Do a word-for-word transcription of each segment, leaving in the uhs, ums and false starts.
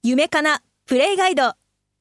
夢かなプレイガイド。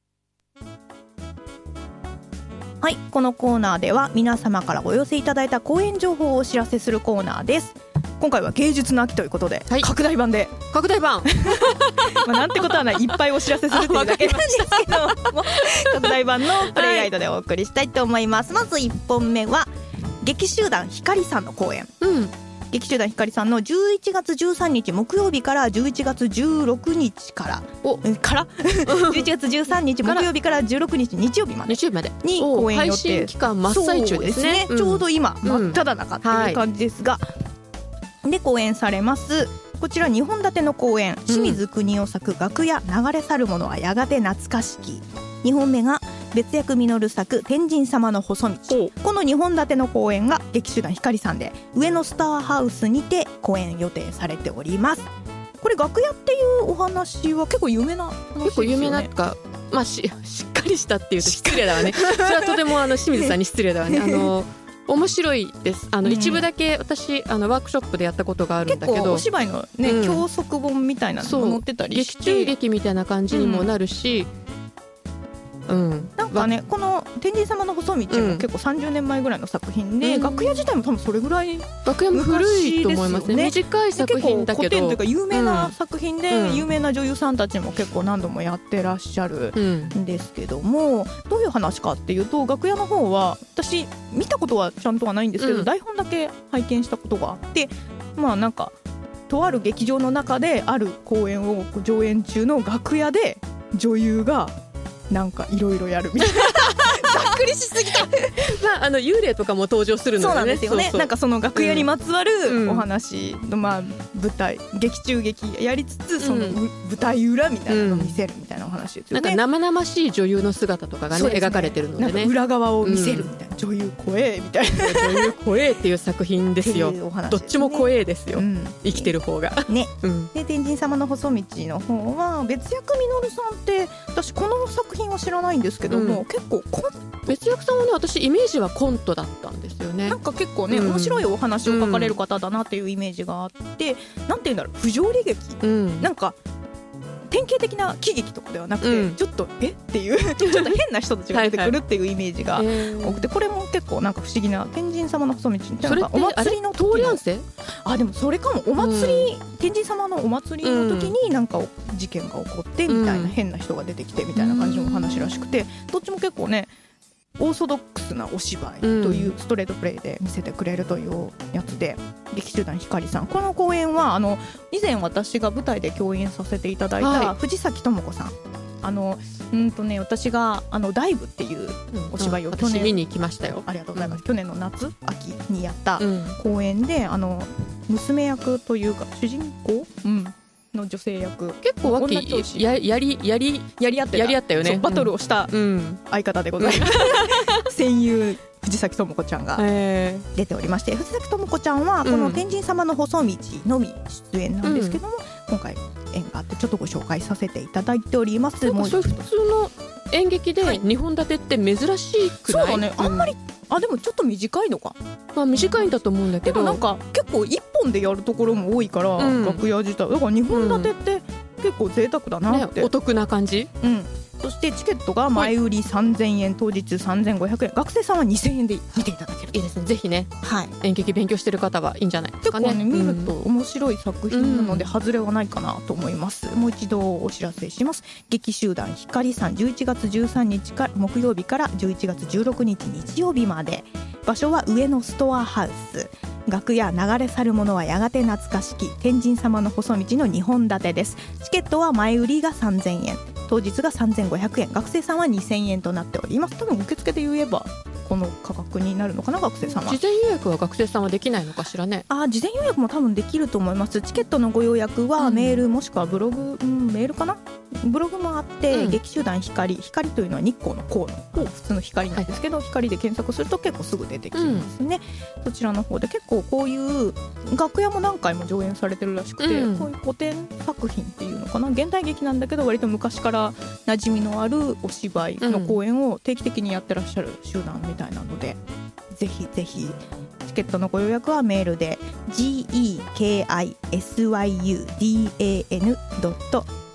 はい、このコーナーでは皆様からお寄せいただいた公演情報をお知らせするコーナーです。今回は芸術の秋ということで、はい、拡大版で拡大版まあなんてことはない、いっぱいお知らせするっていうだけなんですけども拡大版のプレイガイドでお送りしたいと思います、はい、まずいっぽんめは劇集団ひかりさんの公演、うん、劇集団ひかりさんのじゅういちがつじゅうさんにち木曜日からじゅういちがつじゅうろくにちからおからじゅういちがつじゅうさんにち木曜日からじゅうろくにち日曜日までに公演予定、 配信期間真っ最中ですね。 そうですね、うん、ちょうど今真っ只中っていう感じですが、うん、で公演されます。こちらにほん立ての公演、清水国夫作楽屋流れ去るものはやがて懐かしき。にほんめが別役実作天神様の細道。このにほん立ての公演が劇集団ひかりさんで上野スターハウスにて公演予定されております。これ楽屋っていうお話は結構有名な話ですよね。 結構有名なか、まあ、し, しっかりしたっていうと失礼だわねそれはとてもあの清水さんに失礼だわねあの面白いです。あの、うん、一部だけ私あのワークショップでやったことがあるんだけど、結構お芝居の、ねうん、教則本みたいなのも載ってたりして、 劇中劇みたいな感じにもなるし、うんうん、 なんかね、この天神様の細道も結構さんじゅうねんまえぐらいの作品で、うん、楽屋自体も多分それぐらい楽屋も古いと思いますね。短い作品だけど結構古典というか有名な作品で、うん、有名な女優さんたちも結構何度もやってらっしゃるんですけども、うん、どういう話かっていうと、楽屋の方は私見たことはちゃんとはないんですけど、うん、台本だけ拝見したことがあって、まあなんかとある劇場の中である公演を上演中の楽屋で女優がなんかいろいろやるみたいなざっくりしすぎたまあ、あの幽霊とかも登場するのでね。 そうなんですよね。そうそう、なんかその楽屋にまつわるお話の、まあ、舞台劇中劇やりつつその舞台裏みたいなのを見せるみたいなお話ですよね、 うん、なんか生々しい女優の姿とかが、ねね、描かれてるのでね、 なんか裏側を見せるみたいな、うん、女優怖えみたいな女優怖えっていう作品ですよです、ね、どっちも怖えですよ、うん、生きてる方がね、うん、で天神様の細道の方は別役実さんって私この作品は知らないんですけども、うん、結構コン別役さんはね、私イメージはコントだったんですよね。 なんか結構ね、うん、面白いお話を書かれる方だなっていうイメージがあって、うん、なんていうんだろう、不条理劇、うん、なんか典型的な喜劇とかではなくて、うん、ちょっとえっていうちょっと変な人たちが出てくるっていうイメージが多くて、これも結構なんか不思議な天神様の細道。 それってお祭りの時の通り合わせ？ あ、でもそれかも。お祭り、うん、天神様のお祭りの時になんか事件が起こってみたいな、うん、変な人が出てきてみたいな感じのお話らしくて、どっちも結構ねオーソドックスなお芝居というストレートプレイで見せてくれるというやつで、劇集団ひかりさん、この公演はあの以前私が舞台で共演させていただいた藤崎智子さん、はい、あのうんとね私があのダイブっていうお芝居を去年、 うん、私見に行きましたよ。 ありがとうございます、うん、去年の夏秋にやった公演で、うん、あの娘役というか主人公、うんの女性役、 結構脇ややりやりやり合ってたやり合ったよね。 バトルをした相方でございます、うん、戦友藤崎智子ちゃんが出ておりまして、藤崎智子ちゃんはこの天神様の細道のみ出演なんですけども、うん、今回縁があってちょっとご紹介させていただいております。 なんかそれ普通の演劇でにほん立てって珍しくない？ そうだね、あんまり、うん、あでもちょっと短いのか、 まあ、短いんだと思うんだけど、 でもなんか結構一本でやるところも多いから、うん、楽屋自体だからにほん立てって結構贅沢だなって、 ね、お得な感じ、 うん、そしてチケットが前売りさんぜんえん、当日さんぜんごひゃくえん、学生さんはにせんえんで見ていただける。 いいですね、ぜひね、はい、演劇勉強してる方はいいんじゃないですかね。 結構ね見ると面白い作品なので外れはないかなと思います、うん、もう一度お知らせします。劇集団ひかりさんじゅういちがつじゅうさんにちから木曜日からじゅういちがつじゅうろくにち日曜日まで、場所は上野ストアハウス、楽屋流れ去るものはやがて懐かしき天神様の細道のにほん立てです。チケットは前売りがさんぜんえん、当日がさんぜんごひゃくえん、学生さんはにせんえんとなっております。多分受付で言えばこの価格になるのかな、学生さんは。 事前予約は学生さんはできないのかしらね。 あ、事前予約も多分できると思います。チケットのご予約はメール、うん、もしくはブログ、うん、メールかな、ブログもあって、うん、劇集団光、光というのは日光の光の普通の光なんですけど、はい、光で検索すると結構すぐ出てきますね、うん、そちらの方で結構こういう楽屋も何回も上演されてるらしくて、うん、こういう古典作品っていうのかな、現代劇なんだけど割と昔から馴染みのあるお芝居の公演を定期的にやってらっしゃる集団みたいなので、うん、ぜひぜひチケットのご予約はメールで ジーイーケーアイエスワイユーディーエーエヌ ドット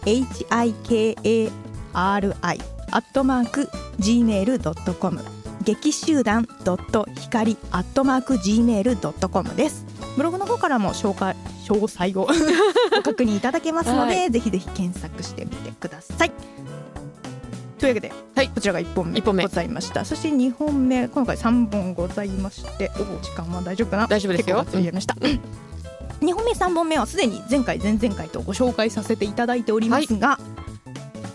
エイチアイケーエーアールアイ アットマーク ジーメールドットコム 劇集団光 アットマーク ジーメールドットコム です。ブログの方からも紹介詳細をご確認いただけますので、はい、ぜひぜひ検索してみてください。というわけで、はい、こちらがいっぽんめございました。そしてにほんめ、今回さんぼんございまして、お時間は大丈夫かな。 大丈夫ですよ。 結構やりました、うん、にほんめさんぼんめはすでに前回前々回とご紹介させていただいておりますが、はい、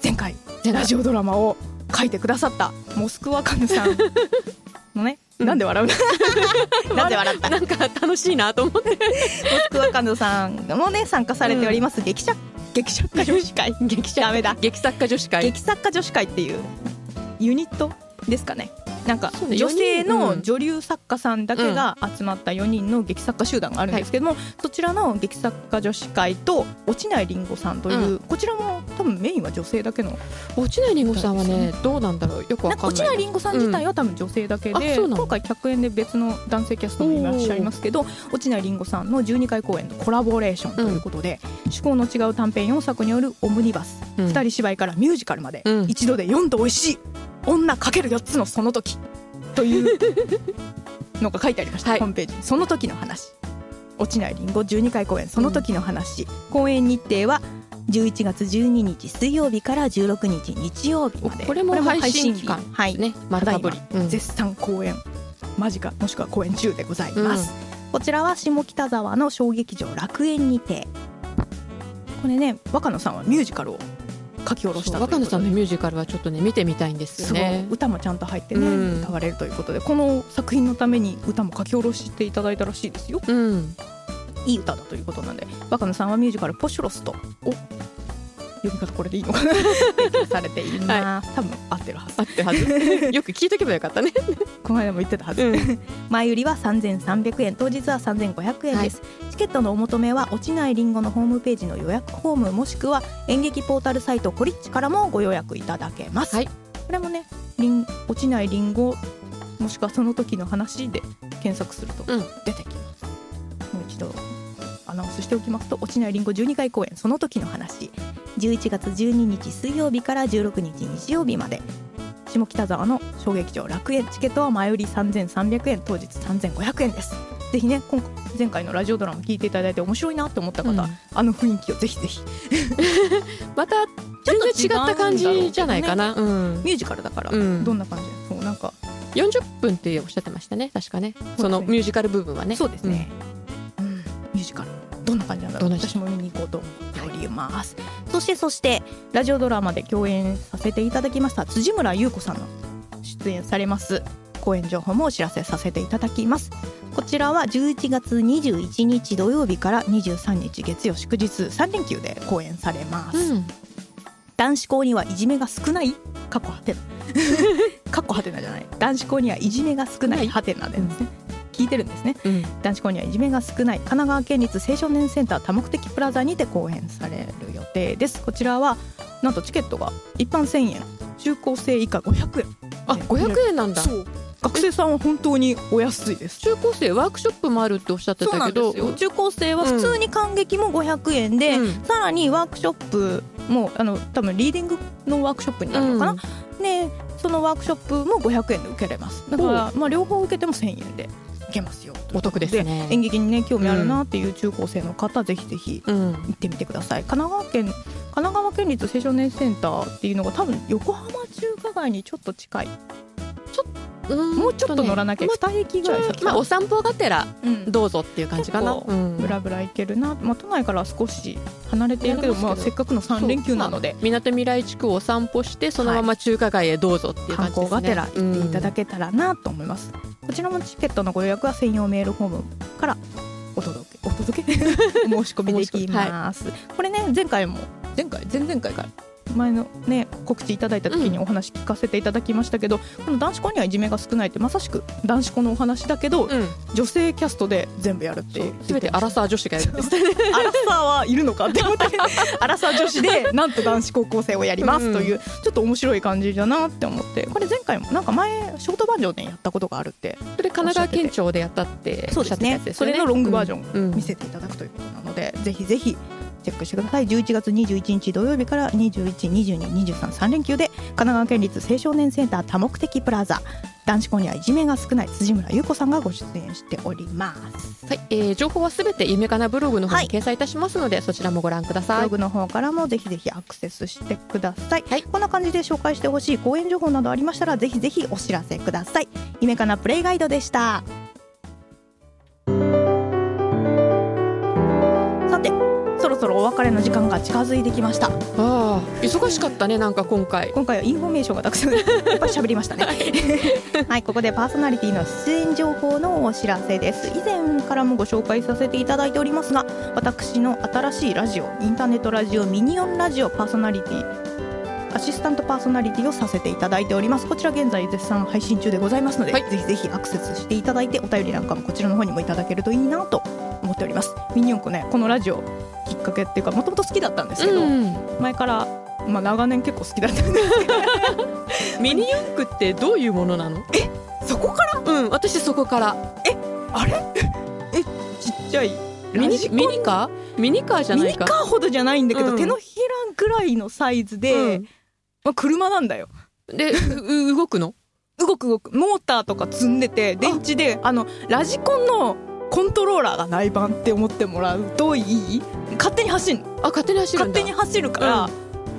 前回ラジオドラマを書いてくださったモスクワカヌさんのね、なんで笑うのなんで笑ったなんか楽しいなと思ってモスクワカヌさんもね参加されております、うん、劇者劇作家女子会劇者ダメだ劇作家女子会劇作家女子会っていうユニットですかね。なんか女性の女流作家さんだけが集まったよにんの劇作家集団があるんですけども、うん、そちらの劇作家女子会と落ちないりんごさんという、うん、こちらも多分メインは女性だけの。 落ちないりんごさんはねどうなんだろう、よくわかんない。 なんか落ちないりんごさん自体は多分女性だけで、うん、今回客演で別の男性キャストもいらっしゃいますけど、落ちないりんごさんのじゅうにかい公演のコラボレーションということで、うん、趣向の違う短編よんさくによるオムニバス、うん、ふたり芝居からミュージカルまで、うん、一度でよんどおいしい女かけるよっつのその時というのが書いてありました、はい、ホームページに。その時の話、落ちないりんごじゅうにかい公演その時の話、うん、公演日程はじゅういちがつじゅうににち水曜日からじゅうろくにち日曜日まで。 これも配信期間はいね、 まだ今、うん、絶賛公演間近もしくは公演中でございます、うん、こちらは下北沢の小劇場楽園にて。これね、若野さんはミュージカルを書き下ろしたということで、 若野さんのミュージカルはちょっとね見てみたいんですよね。 歌もちゃんと入ってね、うん、歌われるということで、この作品のために歌も書き下ろしていただいたらしいですよ、うん、いい歌だということなんで、若野さんはミュージカルポシュロスとお呼び方これでいいのかな提供されています、はい、多分合ってるはず合ってるはずよく聞いとけばよかったねこの間も言ってたはず、うん、前売りはさんぜんさんびゃくえん、当日はさんぜんごひゃくえんです、はい、チケットのお求めは落ちないりんごのホームページの予約フォームもしくは演劇ポータルサイトコリッチからもご予約いただけます、はい、これもねリン落ちないりんごもしくはその時の話で検索すると出てきます、うん、もう一度アナウンスしておきますと、落ちないりんごじゅうにかい公演その時の話、じゅういちがつじゅうににち水曜日からじゅうろくにち日曜日まで、下北沢の小劇場楽園、チケットは前売りさんぜんさんびゃくえん、当日さんぜんごひゃくえんです。ぜひね、今回前回のラジオドラマ聞いていただいて面白いなと思った方、うん、あの雰囲気をぜひぜひまた全然違った感じじゃないかな、うん、 ミュージカルだから、うん、どんな感じ、そうなんかよんじゅっぷんっておっしゃってましたね、確かね、そのミュージカル部分はね。 そうですね、うんうん、ミュージカルどんな感じなんだろう、私も見に行こうと思っております、はい、そしてそしてラジオドラマで共演させていただきました辻村優子さんの出演されます公演情報もお知らせさせていただきます。こちらはじゅういちがつにじゅういちにち土曜日からにじゅうさんにち月曜祝日さんれんきゅうで公演されます、うん、男子校にはいじめが少ないかっこはてなかっこはてなじゃない、男子校にはいじめが少ないはてなですね、うん、聞いてるんですね、うん、男子校にはいじめが少ない神奈川県立青少年センター多目的プラザにて公演される予定です。こちらはなんとチケットが一般せんえん、中高生以下ごひゃくえん。 あ、ごひゃくえんなんだ。 そう、学生さんは本当にお安いです。 中高生ワークショップもあるっておっしゃってたけど、そうなんですよ。 中高生は普通に観劇もごひゃくえんで、うん、さらにワークショップもあの多分リーディングのワークショップになるのかな、うん、でそのワークショップもごひゃくえんで受けれます。だから、まあ、両方受けてもせんえんでいけますよ。 お得ですね。 演劇にね興味あるなっていう中高生の方、うん、ぜひぜひ行ってみてください。神奈川県神奈川県立青少年センターっていうのが多分横浜中華街にちょっと近い、ちょっとうんもうちょっと乗らなきゃにえきぐらい先、 まあ、お散歩がてらどうぞっていう感じかな、 うん、ブラブラ行けるな、まあ、都内から少し離れているけど、まあ、せっかくのさんれんきゅうなのでみなとみらい地区をお散歩してそのまま中華街へどうぞっていう感じですね。 観光がてら行っていただけたらなと思います、うん、こちらもチケットのご予約は専用メールフォームからお届けお届けお申し込みできます、はい、これね前回も前回前々回から前のね告知いただいた時にお話聞かせていただきましたけど、うん、この男子校にはいじめが少ないってまさしく男子校のお話だけど、うん、女性キャストで全部やるっていう、 全てアラサー女子がやるんですアラサーはいるのかって思ってアラサー女子でなんと男子高校生をやりますという、うん、ちょっと面白い感じだなって思って、これ前回もなんか前ショートバージョンでやったことがあるって、 それ神奈川県庁でやったってそうですね、それのロングバージョン見せていただくということなので、うん、ぜひぜひチェックしてください。じゅういちがつにじゅういちにち土曜日からにじゅういち、にじゅうに、にじゅうさん、さん連休で神奈川県立青少年センター多目的プラザ、男子校にはいじめが少ない辻村優子さんがご出演しております。 はい、えー、情報はすべて夢かなブログの方に掲載いたしますので、はい、そちらもご覧ください。 ブログの方からもぜひぜひアクセスしてください、はい、こんな感じで紹介してほしい講演情報などありましたらぜひぜひお知らせください。夢かなプレイガイドでした。さてそろそろお別れの時間が近づいてきました。ああ、忙しかったね。なんか今回今回はインフォメーションがたくさんやっぱり喋りましたねはい、ここでパーソナリティの出演情報のお知らせです。以前からもご紹介させていただいておりますが、私の新しいラジオ、インターネットラジオミニオンラジオパーソナリティアシスタントパーソナリティをさせていただいております。こちら現在絶賛配信中でございますので、はい、ぜひぜひアクセスしていただいてお便りなんかもこちらの方にもいただけるといいなと思っております。ミニ四駆ね、このラジオきっかけっていうかもともと好きだったんですけど、うん、前から、まあ、長年結構好きだったんですけどミニ四駆ってどういうものなの？ え、そこから？ うん、私そこから。 え、あれえ、ちっちゃいミニ、ミニカー？ミニカーじゃないか。 ミニカーほどじゃないんだけど、うん、手のひらぐらいのサイズで、うん、まあ、車なんだよ。 で、動くの？ 動く動く。モーターとか積んでて電池で、あのラジコンのコントローラーがない版って思ってもらうといい？勝手に走るの。 あ、勝手に走るんだ。 勝手に走るから、うん、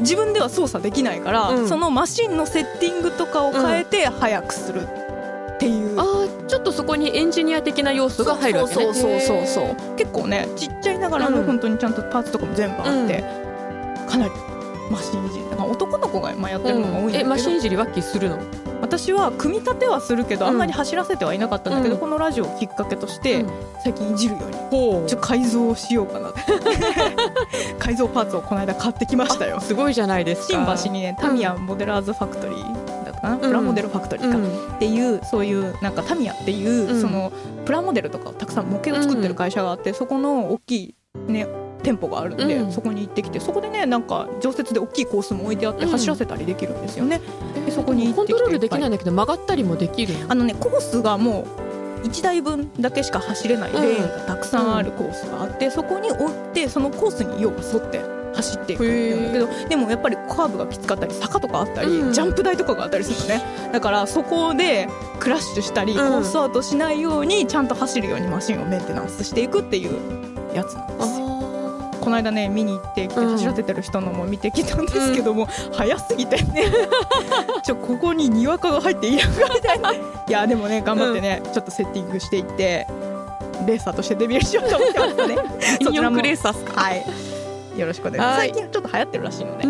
自分では操作できないから、うん、そのマシンのセッティングとかを変えて速くするっていう、うん、 あー、ちょっとそこにエンジニア的な要素が入るわけね。 そうそうそうそうそう。結構ね、ちっちゃいながらも本当にちゃんとパーツとかも全部あって、うん、かなりマシンいじり、だから男の子がやってるのが多いんだけど、うん、 え、マシンいじりワッキーするの？ 私は組み立てはするけど、うん、あんまり走らせてはいなかったんだけど、うん、このラジオをきっかけとして、うん、最近いじるようにちょっと改造をしようかなって改造パーツをこの間買ってきましたよ。 すごいじゃないですか。 新橋にね、タミヤモデラーズファクトリーだったかな、うん、プラモデルファクトリーか、うん、っていうそういうなんかタミヤっていう、うん、そのプラモデルとかをたくさん模型を作ってる会社があって、うん、そこの大きいね店舗があるんで、うん、そこに行ってきて、そこでねなんか常設で大きいコースも置いてあって走らせたりできるんですよね、うん、でそこに行ってきて、 コントロールできないんだけど曲がったりもできる。 あのね、コースがもういちだいぶんだけしか走れないレーンがたくさんあるコースがあって、うん、そこに置いてそのコースに要は沿って走っていくんだけど、でもやっぱりカーブがきつかったり坂とかあったり、うん、ジャンプ台とかがあったりするのね。だからそこでクラッシュしたり、うん、コースアウトしないようにちゃんと走るようにマシンをメンテナンスしていくっていうやつなんですよ。この間ね見に行ってきて走らせてる人のも見てきたんですけども、うん、早すぎてねちょここににわかが入っていいのかみたいな。いやでもね頑張ってね、うん、ちょっとセッティングしていってレーサーとしてデビューしようと思ってますねミニ四駆レーサーですか？ はい、よろしくお願いします。最近ちょっと流行ってるらしいので、うん、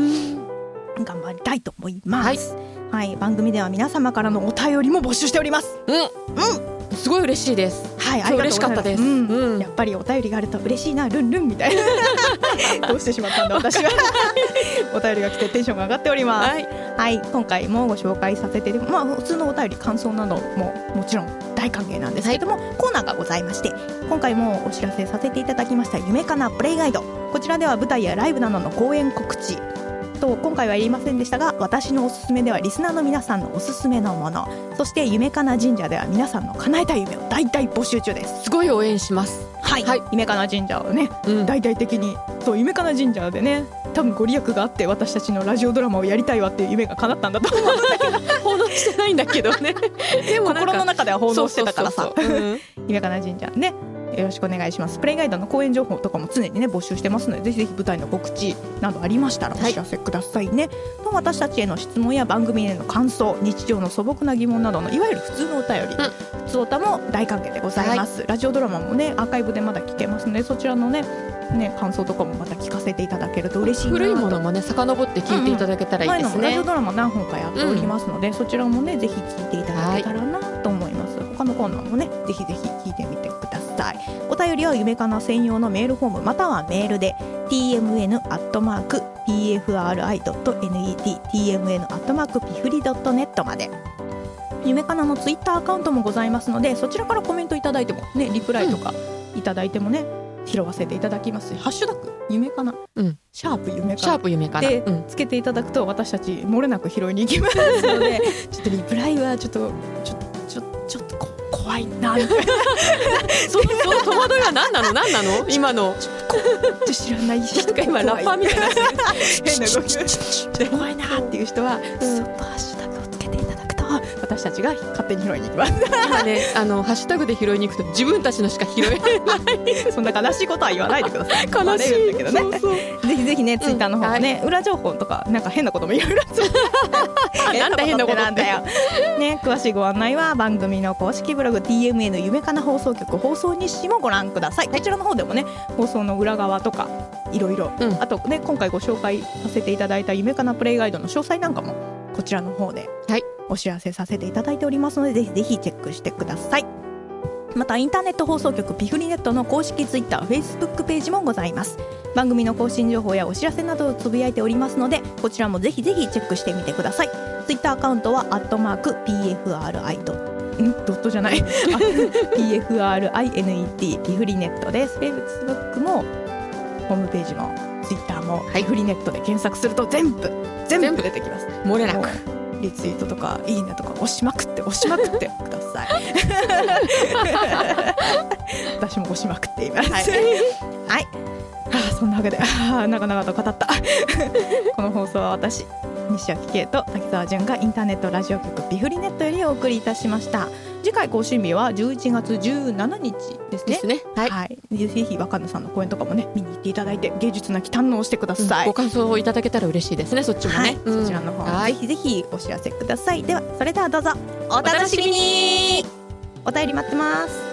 頑張りたいと思います、はいはい、番組では皆様からのお便りも募集しております。 うん、うんすごい嬉しいです。 はい、ありがとうございます。嬉しかったです、うんうん、やっぱりお便りがあると嬉しいな、ルンルンみたいなどうしてしまったんだ私はお便りが来てテンションが上がっております、はいはい、今回もご紹介させて、まあ、普通のお便り感想などももちろん大歓迎なんですけども、はい、コーナーがございまして、今回もお知らせさせていただきました夢かなプレイガイド、こちらでは舞台やライブなどの公演告知と、今回は言いませんでしたが私のおすすめではリスナーの皆さんのおすすめのもの、そして夢かな神社では皆さんの叶えたい夢を大体募集中です。 すごい応援します。 はい、はい、夢かな神社をね、うん、大々的にそう夢かな神社でね多分ご利益があって私たちのラジオドラマをやりたいわっていう夢が叶ったんだと思うんだけど奉納してないんだけどねでも心の中では奉納してたからさ夢かな神社ねよろしくお願いします。プレイガイドの公演情報とかも常にね募集してますので、ぜひぜひ舞台の告知などありましたらお知らせくださいね、はい、と私たちへの質問や番組への感想、日常の素朴な疑問などのいわゆる普通のお便り、うん、普通おたも大歓迎でございます、はい、ラジオドラマもねアーカイブでまだ聞けますので、そちらのねね、感想とかもまた聞かせていただけると嬉しいなと。 古いものもね遡って聞いていただけたらいいですね、うんうん、 ラジオドラマ何本かやっておりますので、うん、そちらもねぜひ聞いていただけたらなと思います、はい、他のコーナーもねぜひぜひ聞いてみてください。お便りは夢かな専用のメールフォームまたはメールで ティーエムエヌ アットマーク ピーエフアールアイ ドット ネット ティーエムエヌ アットマーク ピフリ ドット ネット まで。夢かなのツイッターアカウントもございますので、そちらからコメントいただいてもね、リプライとかいただいてもね、うん、拾わせていただきますし、ハッシュタグ夢かな、うん、シャープ夢かな、 シャープ夢かなで、うん、つけていただくと私たち漏れなく拾いに行きますのでちょっとリプライはちょっとちょっとちょちょっとこ怖いなみたいなそのその戸惑いは何なの何なの今の怖い知らない人なんか今ラッパーみたいな変な動きで怖いなっていう人は、うん、そっとハッシュタグをつけていただくと私たちが勝手に拾いに行きます今ねあのハッシュタグで拾いに行くと自分たちのしか拾えないそんな悲しいことは言わないでください悲しいんだけど、ね、そうそうぜひぜひねツイッターの方もね、うんはい、裏情報とかなんか変なこともいろいろなんだ変なことってなんだよ、ね、詳しいご案内は番組の公式ブログ ティーエムエー の夢かな放送局放送日誌もご覧ください。こちらの方でもね放送の裏側とかいろいろあとね今回ご紹介させていただいた夢かなプレイガイドの詳細なんかもこちらの方でお知らせさせていただいておりますので、ぜひぜひチェックしてください。またインターネット放送局ピフリネットの公式ツイッター、フェイスブックページもございます。番組の更新情報やお知らせなどをつぶやいておりますので、こちらもぜひぜひチェックしてみてください。ツイッターアカウントはアットマーク ピーエフアールアイ ドットじゃない ピーエフアールアイエヌイーティー ピフリネットです。フェイスブックもホームページもツイッターもピフリネットで検索すると全部全部出てきます。 漏れなくリツイートとかいいねとか押しまくって押しまくってください私も押しまくっています。はい、はい、はあ、そんなわけで、はあ、長々と語ったこの放送は私西脇圭と滝沢純がインターネットラジオ局ピフリネットよりお送りいたしました。次回更新日はじゅういちがつじゅうしちにちですね。 ですね。はい。 はい、ぜひ若菜さんの公演とかもね見に行っていただいて芸術なき堪能をしてください、うん、 ご感想をいただけたら嬉しいですね。そっちもね、はい、 うん、そちらの方ぜひぜひお知らせください。ではそれではどうぞお楽しみに。お便り待ってます。